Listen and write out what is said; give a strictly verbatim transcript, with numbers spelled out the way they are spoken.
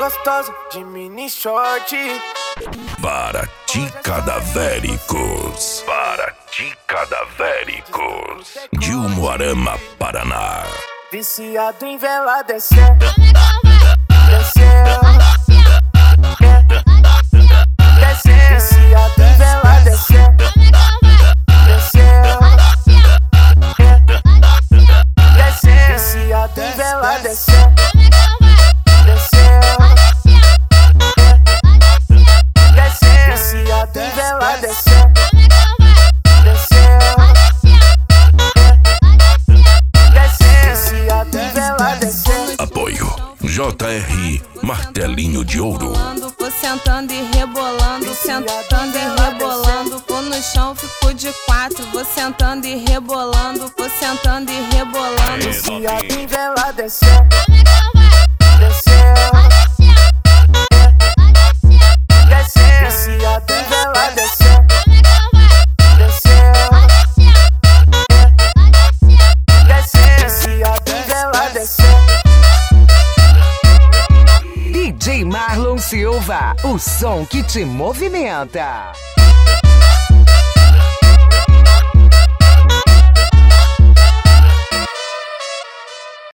gostosa de mini short. Para ti cadavéricos, para ti cadavéricos, de Umuarama, Paraná. Viciado em vela descer, descer, descer. Viciado em vela descer, descer, descer. Viciado em vela descer, descer, descer. Viciado em vela descer, descer, descer. Viciado em vela descer. Apoio J R Martelinho de Ouro. Vou sentando e rebolando, sentando e rebolando. Vou no chão, fico de quatro. Vou sentando e rebolando, vou sentando e rebolando. Viciado em vela descer, descer, descer. Viciado em vela descer, descer, descer. Viciado em vela descer. D J Marlon Silva, o som que te movimenta.